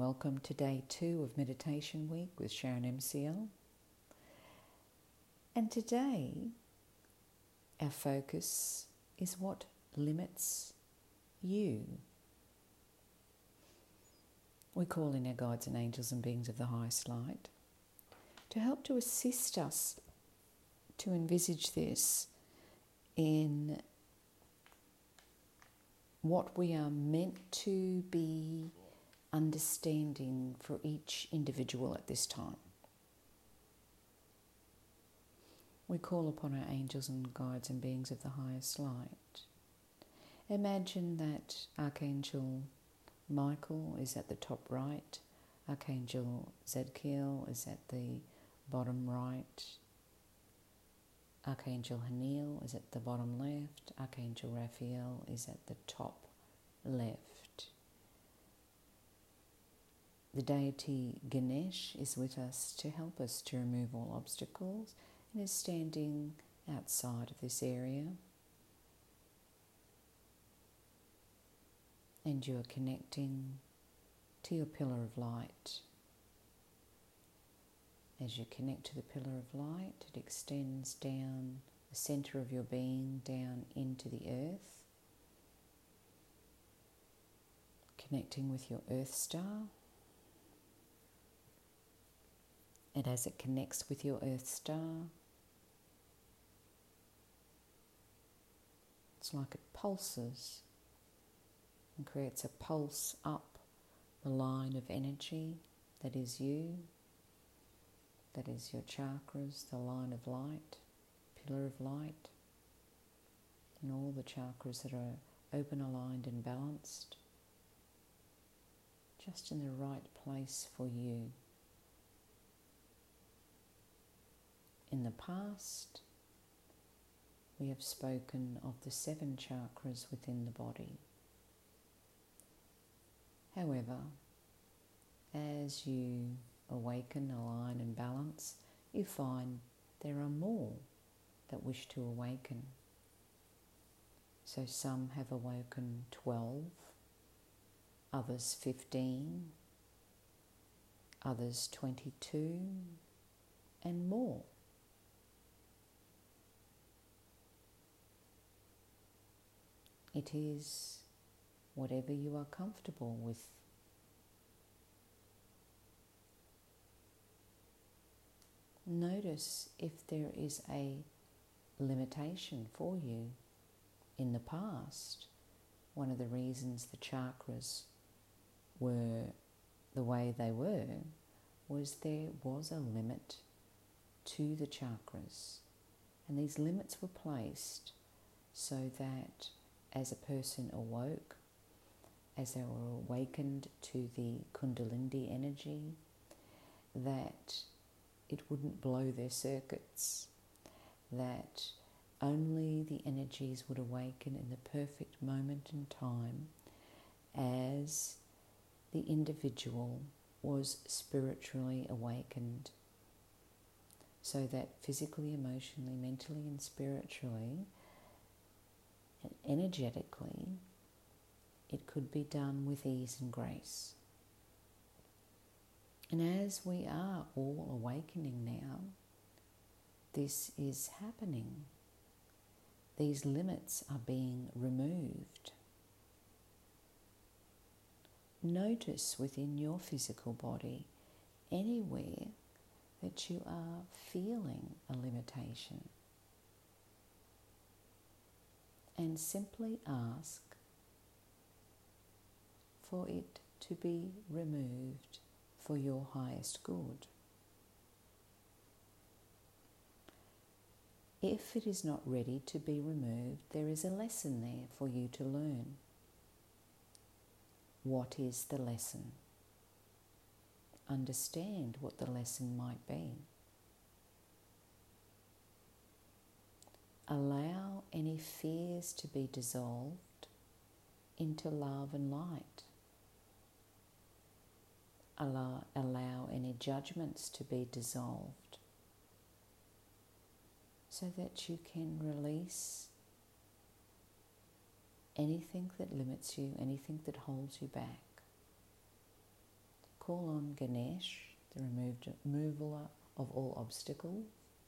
welcome to day 2 of Meditation Week with Sharon MCL. And today, our focus is what limits you. We call in our guides and angels and beings of the highest light to help to assist us to envisage this in what we are meant to be understanding for each individual at this time. We call upon our angels and guides and beings of the highest light. Imagine that Archangel Michael is at the top right, Archangel Zadkiel is at the bottom right, Archangel Haniel is at the bottom left, Archangel Raphael is at the top left. The deity Ganesh is with us to help us to remove all obstacles and is standing outside of this area. And you are connecting to your pillar of light. As you connect to the pillar of light, it extends down the center of your being, down into the earth, connecting with your earth star. And as it connects with your earth star, it's like it pulses and creates a pulse up the line of energy that is you, that is your chakras, the line of light, pillar of light, and all the chakras that are open, aligned and balanced, just in the right place for you. In the past, we have spoken of the 7 chakras within the body. However, as you awaken, align and balance, you find there are more that wish to awaken. So some have awoken 12, others 15, others 22, and more. It is whatever you are comfortable with. Notice if there is a limitation for you. In the past, one of the reasons the chakras were the way they were was there was a limit to the chakras. And these limits were placed so that as a person awoke, as they were awakened to the Kundalini energy, that it wouldn't blow their circuits, that only the energies would awaken in the perfect moment in time as the individual was spiritually awakened, so that physically, emotionally, mentally and spiritually and energetically, it could be done with ease and grace. And as we are all awakening now, this is happening. These limits are being removed. Notice within your physical body anywhere that you are feeling a limitation. And simply ask for it to be removed for your highest good. If it is not ready to be removed, there is a lesson there for you to learn. What is the lesson? Understand what the lesson might be. Allow any fears to be dissolved into love and light. Allow any judgments to be dissolved so that you can release anything that limits you, anything that holds you back. call on Ganesh, the remover of all obstacles,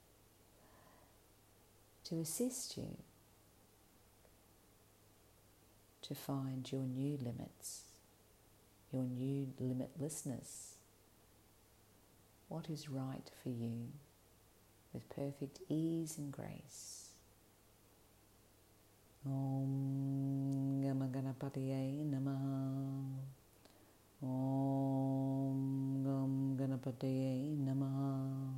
to assist you to find your new limits, your new limitlessness, what is right for you with perfect ease and grace. Om Gama Ganapatiye Namaha. Om Gam Ganapatiye Namaha.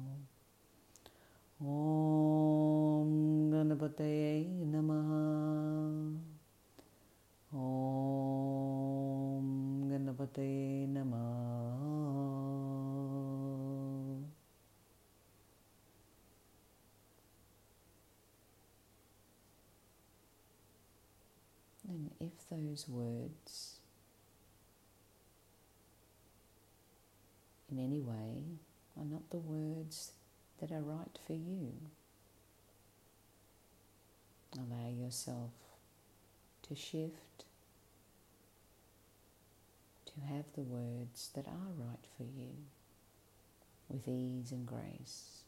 Om Ganapatiye Namaha. Om Ganapatiye Namaha. And if those words in any way are not the words that are right for you, allow yourself to shift, to have the words that are right for you with ease and grace.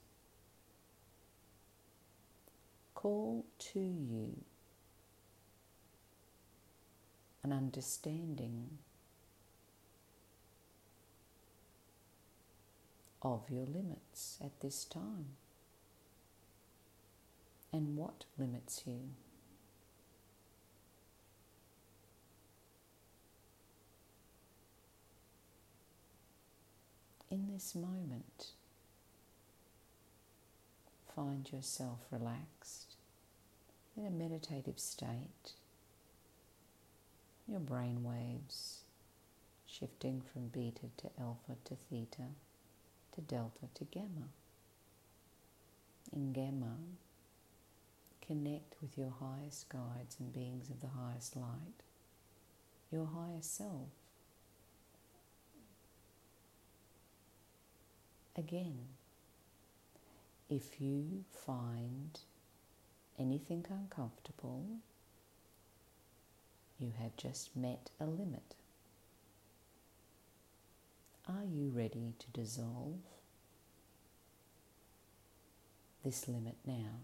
Call to you an understanding of your limits at this time and what limits you. In this moment, find yourself relaxed in a meditative state, your brain waves shifting from beta to alpha to theta to delta to gamma. In gamma, connect with your highest guides and beings of the highest light, your higher self. Again, if you find anything uncomfortable, you have just met a limit. Are you ready to dissolve this limit now?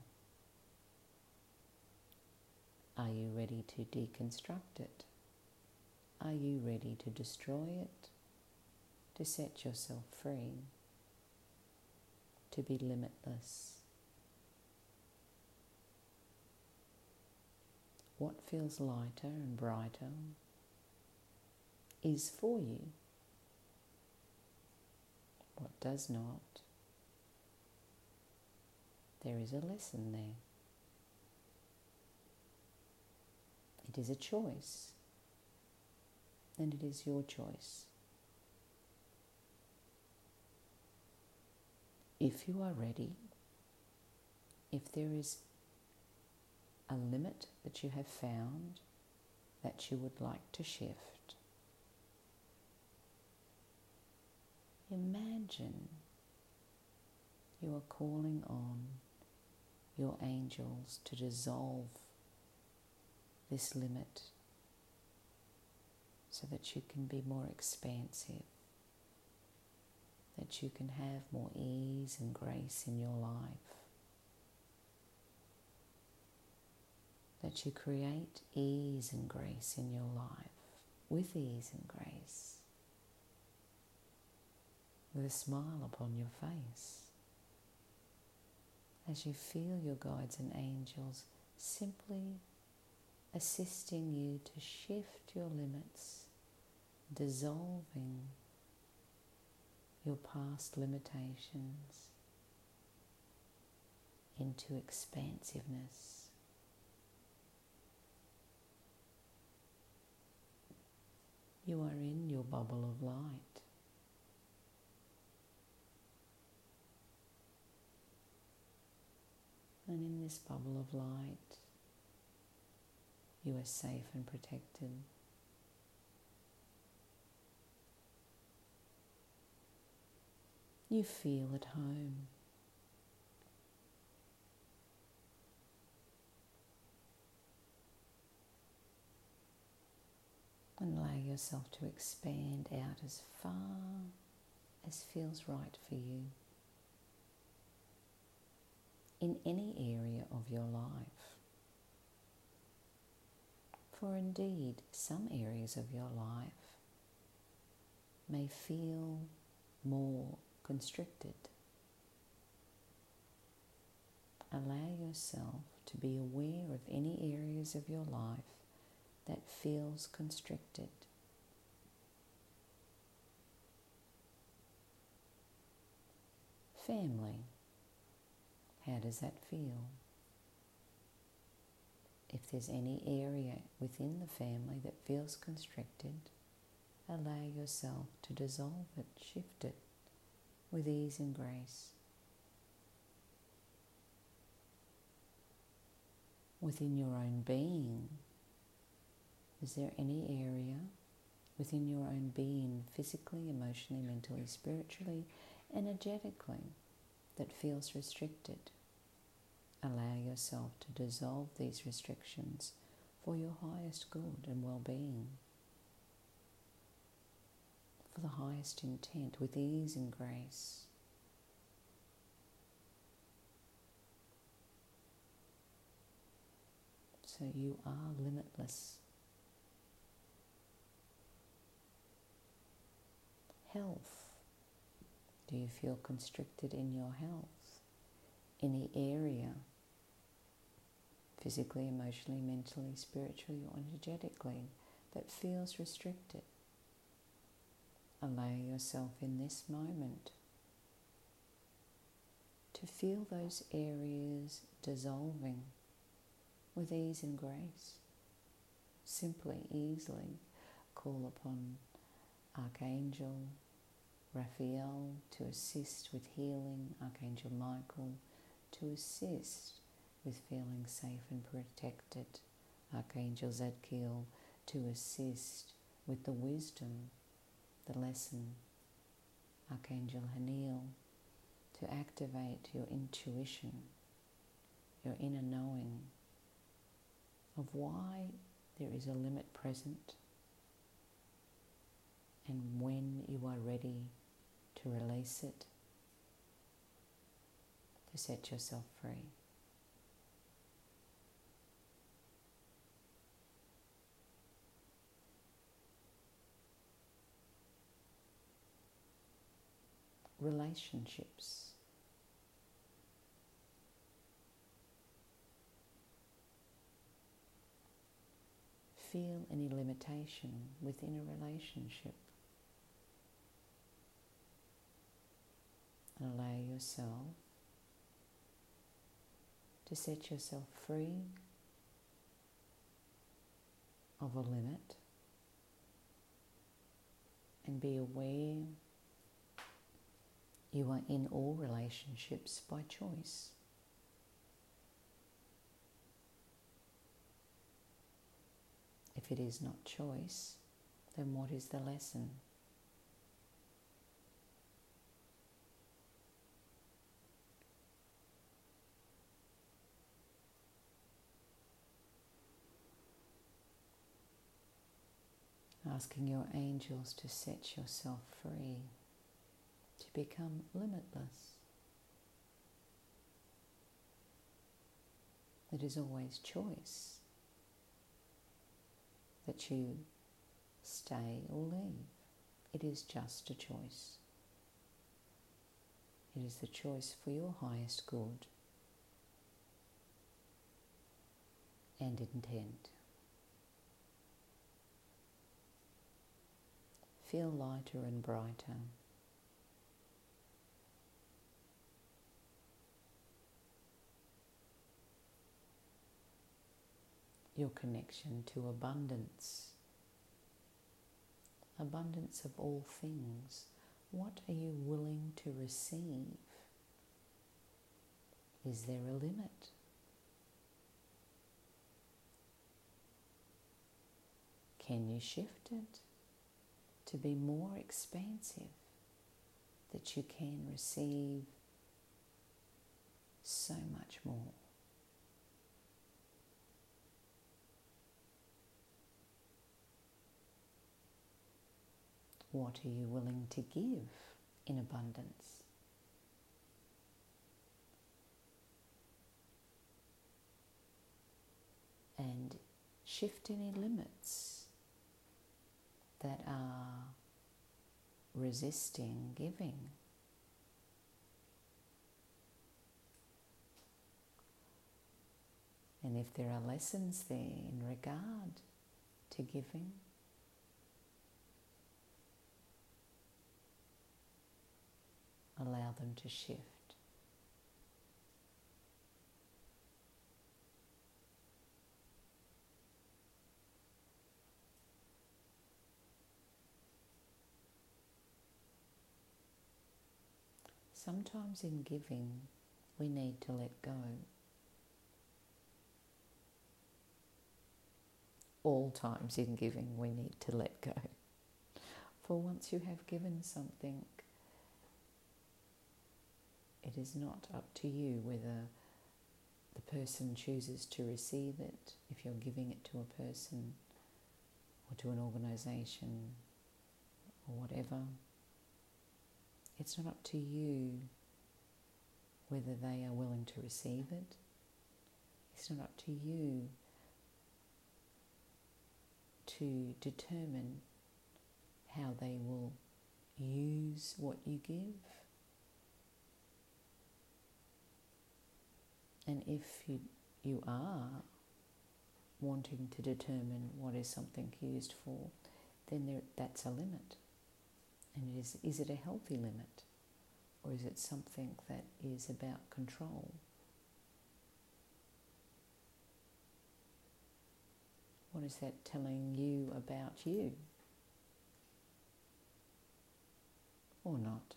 Are you ready to deconstruct it? Are you ready to destroy it, to set yourself free, to be limitless? What feels lighter and brighter is for you. What does not, there is a lesson there. It is a choice, and it is your choice. If you are ready, if there is a limit that you have found that you would like to shift, imagine you are calling on your angels to dissolve this limit so that you can be more expansive, that you can have more ease and grace in your life, that you create ease and grace in your life with ease and grace, with a smile upon your face, as you feel your guides and angels simply assisting you to shift your limits, dissolving your past limitations into expansiveness. You are in your bubble of light. And in this bubble of light, you are safe and protected. You feel at home. And allow yourself to expand out as far as feels right for you in any area of your life. For indeed, some areas of your life may feel more constricted. Allow yourself to be aware of any areas of your life that feels constricted. Family, how does that feel? If there's any area within the family that feels constricted, allow yourself to dissolve it, shift it with ease and grace. Within your own being, is there any area within your own being, physically, emotionally, mentally, spiritually, energetically, that feels restricted? Allow yourself to dissolve these restrictions for your highest good and well-being, for the highest intent, with ease and grace. So you are limitless. Health. Do you feel constricted in your health? Any area, physically, emotionally, mentally, spiritually, or energetically, that feels restricted? Allow yourself in this moment to feel those areas dissolving with ease and grace. Simply, easily call upon Archangel Raphael to assist with healing, Archangel Michael to assist with feeling safe and protected, Archangel Zadkiel to assist with the wisdom, the lesson, Archangel Haniel to activate your intuition, your inner knowing of why there is a limit present and when you are ready to release it, to set yourself free. Relationships. Feel any limitation within a relationship and allow yourself to set yourself free of a limit and be aware you are in all relationships by choice. If it is not choice, then what is the lesson? Asking your angels to set yourself free, to become limitless. It is always choice that you stay or leave. It is just a choice. It is the choice for your highest good and intent. Feel lighter and brighter. Your connection to abundance. Abundance of all things. What are you willing to receive? Is there a limit? Can you shift it to be more expansive, that you can receive so much more? What are you willing to give in abundance. And shift any limits that are resisting giving. And if there are lessons there in regard to giving, allow them to shift. Sometimes in giving, we need to let go. All times in giving, we need to let go. For once you have given something, it is not up to you whether the person chooses to receive it, if you're giving it to a person or to an organisation or whatever. It's not up to you whether they are willing to receive it. It's not up to you to determine how they will use what you give. And if you are wanting to determine what is something used for, then that's a limit. And is it a healthy limit? Or is it something that is about control? What is that telling you about you? Or not?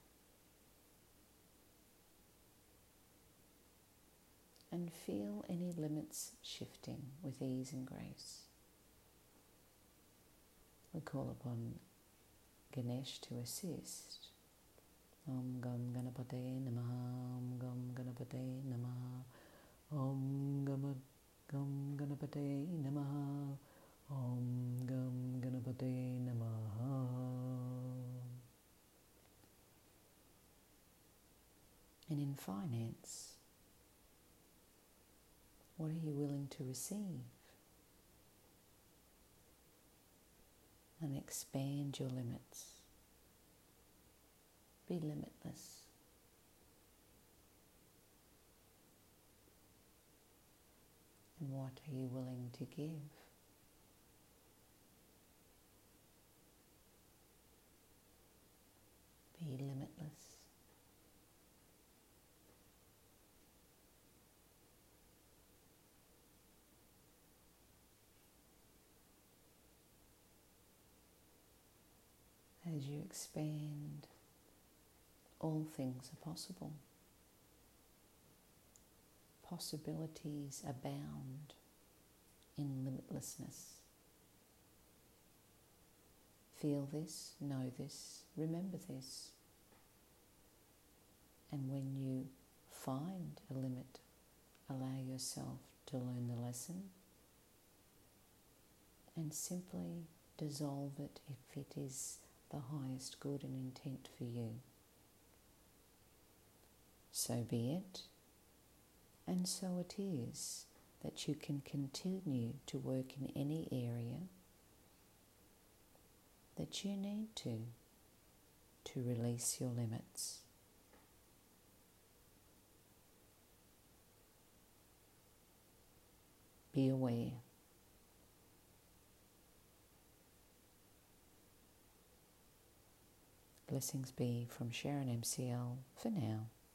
And feel any limits shifting with ease and grace. We call upon Ganesh to assist. Om Gam Ganapate Namaha, Om Gam Ganapate Namaha, Om Gam Ganapate Namaha, Om Gam Ganapate Namaha. And in finance, what are you willing to receive? And expand your limits. Be limitless. And what are you willing to give? Be limitless. As you expand, all things are possible. Possibilities abound in limitlessness. Feel this, know this, remember this. And when you find a limit, allow yourself to learn the lesson and simply dissolve it if it is the highest good and intent for you. So be it, and so it is that you can continue to work in any area that you need to release your limits. Be aware. Blessings be from Sharon MCL for now.